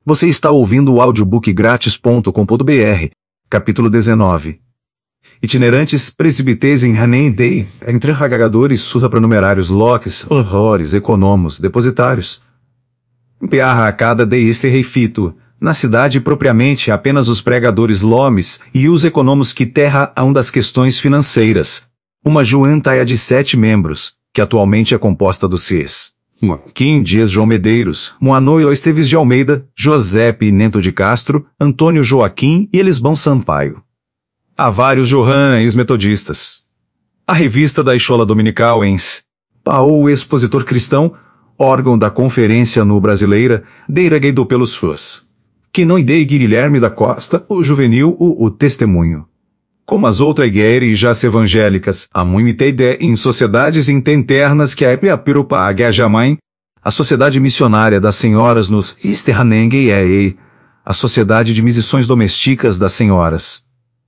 Você está ouvindo o audiobookgratis.com.br, capítulo 19. Itinerantes presbiteres em Hanem Day, interrogadores supranumerários loques, horrores, economos, depositários. Empearra a cada de este reifito, na cidade propriamente apenas os pregadores lomes e os economos que terra a das questões financeiras. Uma junta de 7 membros, que atualmente é composta dos Cs. Kim Dias João Medeiros, Moanoio Esteves de Almeida, Josepe Nento de Castro, Antônio Joaquim e Elisbão Sampaio. Há vários Johannes metodistas. A revista da Escola Dominical ens. Paul o expositor cristão, órgão da Conferência no Brasileira, deiragueido pelos fãs. Que não idei Guilherme da Costa, o juvenil, o testemunho. Como as outras igrejas evangélicas, há muita ideia em sociedades internas que a pirupa jamãe, a Sociedade Missionária das Senhoras nos Esterranengue a Sociedade de Missões Domésticas das Senhoras.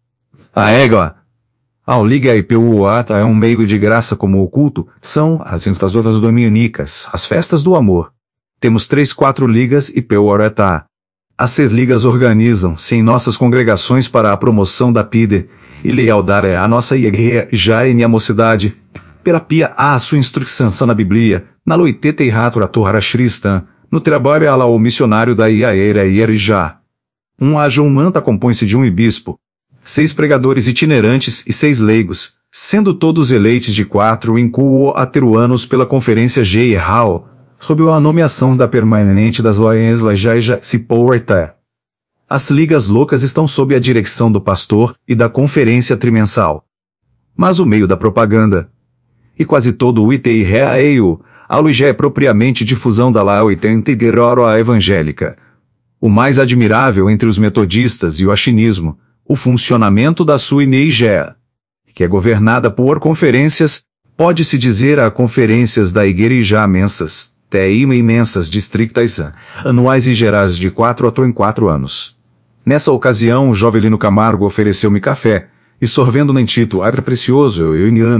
A égua, ao liga IPUATA é um meio de graça como o culto, são as instalações dominicas, as festas do amor. Temos 3-4 ligas IPUATA. As 6 ligas organizam-se em nossas congregações para a promoção da PIDE, e lealdade à nossa igreja já em a mocidade, pela pia a sua instrução na Bíblia, na loiteta e rato a torra cristã, no trabalho ala o missionário da Iaeira e Erijá. Um manta compõe-se de um bispo, 6 pregadores itinerantes e 6 leigos, sendo todos eleitos de 4 em ateruanos pela Conferência Geral, sob a nomeação da permanente das lojas Lajaja Ciporta. As ligas loucas estão sob a direção do pastor e da conferência trimensal. Mas o meio da propaganda, e quase todo o ITI reaeio, a é propriamente difusão da la 80 a evangélica. O mais admirável entre os metodistas e o achinismo, o funcionamento da sua igreja, que é governada por conferências, pode-se dizer a conferências da igreja mensas, imensas districtais, anuais e gerais de 4 em 4 anos. Nessa ocasião, o Jovelino Camargo ofereceu-me café, e sorvendo nem tito ar precioso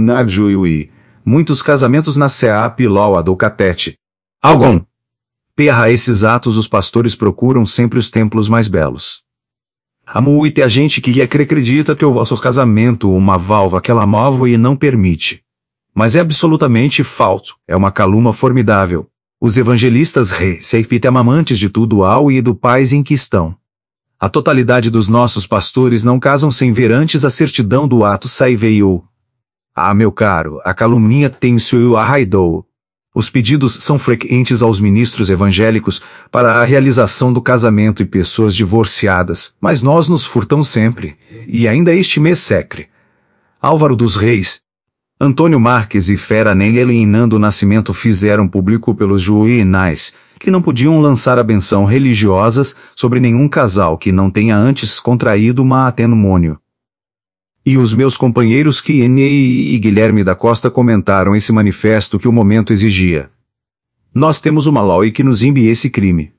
e muitos casamentos na CEAP Loa do Catete. Algum. Perra esses atos os pastores procuram sempre os templos mais belos. Há muita gente que acredita que o vosso casamento uma válvula que ela move e não permite. Mas é absolutamente falso, é uma calúnia formidável. Os evangelistas repetem amantes de tudo ao e do pais em que estão. A totalidade dos nossos pastores não casam sem ver antes a certidão do ato saiveiu. Ah, meu caro, a calúnia tem seu arraidou. Os pedidos são frequentes aos ministros evangélicos para a realização do casamento e pessoas divorciadas, mas nós nos furtamos sempre, e ainda este mês secre. Álvaro dos Reis, Antônio Marques e Fera Nando Nascimento fizeram público pelos juinais, que não podiam lançar a benção religiosas sobre nenhum casal que não tenha antes contraído matrimônio. E os meus companheiros Kiene e Guilherme da Costa comentaram esse manifesto que o momento exigia. Nós temos uma lei que nos imbe esse crime.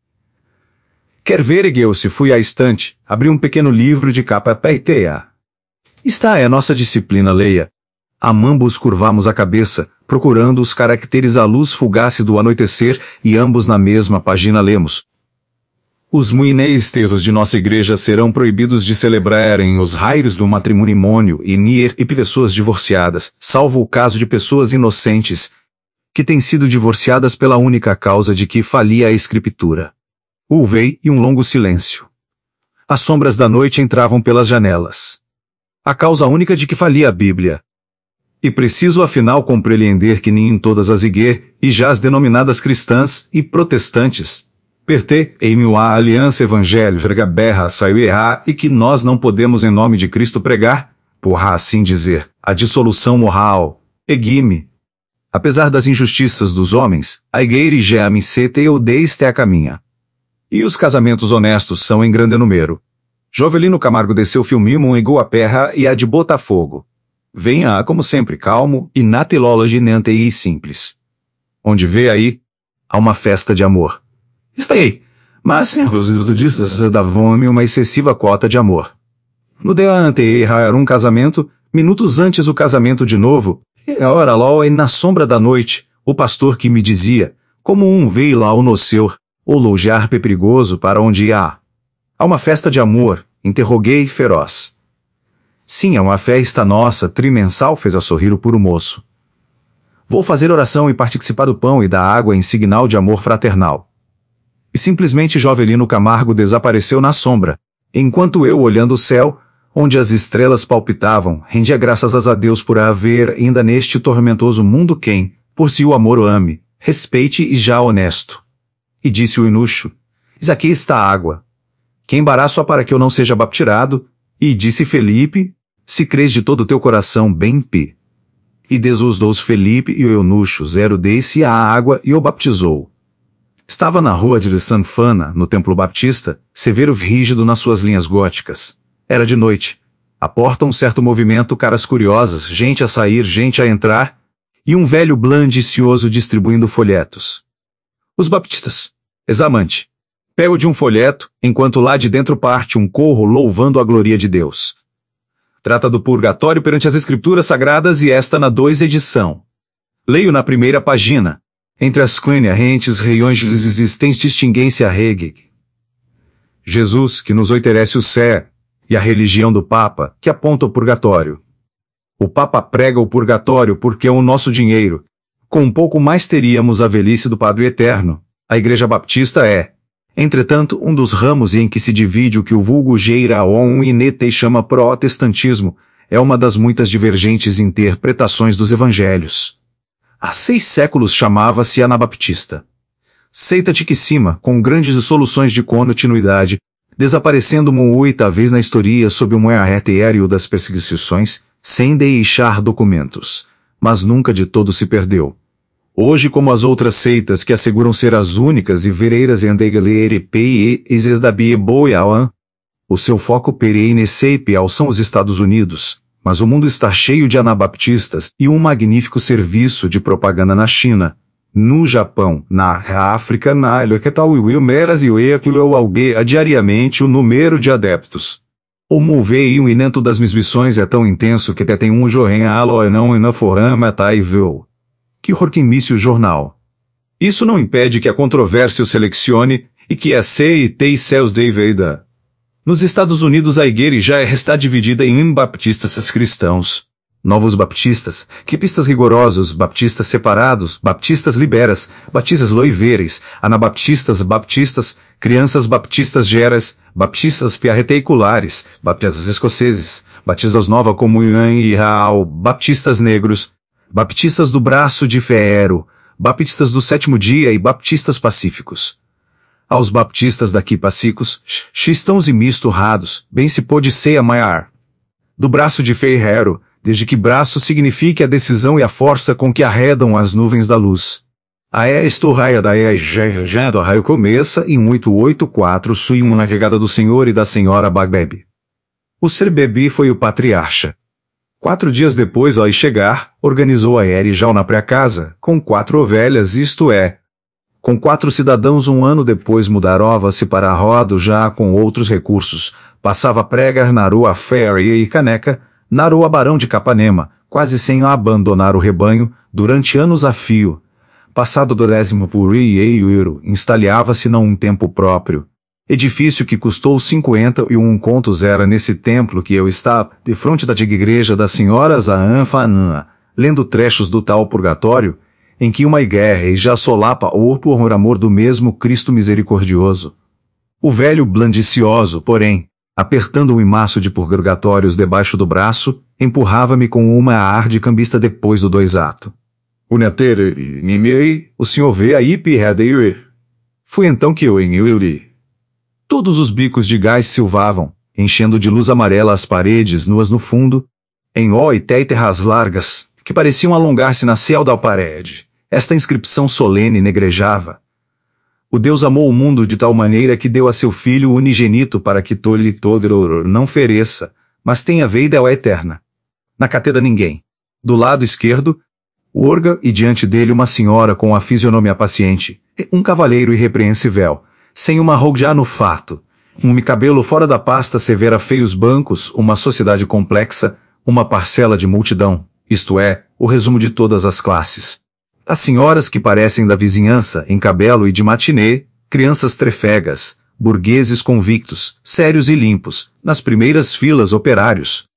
Quer ver, ergueu-se, fui à estante, abri um pequeno livro de capa peitea. Está é nossa disciplina, leia. Ambos curvamos a cabeça, procurando os caracteres à luz fugace do anoitecer, e ambos na mesma página lemos. Os ministros de nossa igreja serão proibidos de celebrarem os raios do matrimônio e pessoas divorciadas, salvo o caso de pessoas inocentes, que têm sido divorciadas pela única causa de que falia a escritura. Houve e um longo silêncio. As sombras da noite entravam pelas janelas. A causa única de que falia a Bíblia. E preciso afinal compreender que nem em todas as igrejas denominadas cristãs e protestantes, pertencem à aliança evangélica berra saiu errar e que nós não podemos em nome de Cristo pregar, por assim dizer, a dissolução moral, egime. Apesar das injustiças dos homens, a igreja amicete deste a caminha. E os casamentos honestos são em grande número. Jovelino Camargo desceu filmimo igual a perra e a de Botafogo. Venha, como sempre, calmo, e na teologia e simples. Onde vê aí, há uma festa de amor. Está aí, mas os metodistas davam-me uma excessiva cota de amor. No dia anterior era um casamento, minutos antes o casamento de novo, e a hora lá e na sombra da noite, o pastor que me dizia, como um veio lá no seu, ou loujar perigoso para onde há? Há uma festa de amor, interroguei feroz. Sim, é uma festa nossa, trimensal, fez a sorrir o puro moço. Vou fazer oração e participar do pão e da água em signal de amor fraternal. E simplesmente Jovelino Camargo desapareceu na sombra, enquanto eu, olhando o céu, onde as estrelas palpitavam, rendia graças a Deus por haver ainda neste tormentoso mundo quem, por si o amor o ame, respeite e já honesto. E disse o eunucho, eis aqui está a água. Que embaraço há para que eu não seja baptirado? E disse Felipe, se crês de todo o teu coração, bem pi. E desusdou-os Felipe e o eunucho, desse à água e o baptizou. Estava na rua de Sanfana, no templo baptista, severo rígido nas suas linhas góticas. Era de noite. À porta um certo movimento, caras curiosas, gente a sair, gente a entrar, e um velho blandicioso distribuindo folhetos. Os baptistas. Examante. Pego de um folheto, enquanto lá de dentro parte um corro louvando a glória de Deus. Trata do purgatório perante as escrituras sagradas e esta na 2 edição. Leio na primeira página. Entre as rentes reiões existentes distinguem-se a reg. Jesus, que nos oferece o céu, e a religião do Papa, que aponta o purgatório. O Papa prega o purgatório porque é o nosso dinheiro. Com um pouco mais teríamos a velhice do Padre Eterno. A Igreja Baptista é, entretanto, um dos ramos em que se divide o que o vulgo Geiraon e Nete chama protestantismo, é uma das muitas divergentes interpretações dos evangelhos. Há 6 séculos chamava-se Anabaptista. Seita tiquíssima, com grandes soluções de continuidade, desaparecendo uma 8ª vez na história sob um arretério das perseguições, sem deixar documentos. Mas nunca de todo se perdeu. Hoje, como as outras seitas que asseguram ser as únicas e vereiras em o seu foco pereinecipial são os Estados Unidos, mas o mundo está cheio de anabaptistas e um magnífico serviço de propaganda na China, no Japão, na África, na Wilmeras e diariamente o número de adeptos. O moveio inento das missões é tão intenso que até tem um jorren alo não inaforama taiveu. Que horquimício jornal. Isso não impede que a controvérsia o selecione e que a C&T céus de Veida. Nos Estados Unidos a igreja já está dividida em baptistas cristãos, novos baptistas, quipistas rigorosos, baptistas separados, baptistas liberas, batistas loiveres, anabaptistas baptistas, crianças baptistas geras, baptistas piarreteiculares, baptistas escoceses, batistas nova comunhão e real, baptistas negros, baptistas do braço de ferro, baptistas do 7º dia e baptistas pacíficos. Aos baptistas daqui pacíficos, xistãos e misturrados, bem se pôde ser amaiar. Do braço de ferro, desde que braço signifique a decisão e a força com que arredam as nuvens da luz. A raia da do raio começa em 884 sui uma navegada do senhor e da senhora Bagbeb. O ser bebi foi o patriarca. 4 dias depois ao chegar, organizou a já na pré-casa, com 4 ovelhas, isto é, com 4 cidadãos. Um ano depois mudarova-se para a roda já com outros recursos, passava a pregar na rua Ferry e Caneca, na rua Barão de Capanema, quase sem abandonar o rebanho, durante anos a fio. Passado do 10º por euro, instalava-se num tempo próprio. Edifício que custou 51 contos era nesse templo que eu estava, de frente da antiga igreja das senhoras a Anfanã, lendo trechos do tal purgatório, em que uma guerra e já solapa o por amor do mesmo Cristo misericordioso. O velho blandicioso, porém, apertando um imaço de purgatórios debaixo do braço, empurrava-me com uma ar de cambista depois do 2 ato. O senhor vê aí, pirradeiro? Fui então que eu li. Todos os bicos de gás silvavam, enchendo de luz amarela as paredes nuas no fundo, em e terras largas, que pareciam alongar-se na céu da parede. Esta inscrição solene negrejava: o Deus amou o mundo de tal maneira que deu a seu Filho unigenito para que todo não fereça, mas tenha vida eterna. Na cadeira ninguém. Do lado esquerdo, o orga e diante dele uma senhora com a fisionomia paciente, um cavalheiro irrepreensível, sem uma ruga já no fato, um cabelo fora da pasta severa feios bancos, uma sociedade complexa, uma parcela de multidão, isto é, o resumo de todas as classes. As senhoras que parecem da vizinhança, em cabelo e de matinê, crianças trefegas, burgueses convictos, sérios e limpos, nas primeiras filas operários.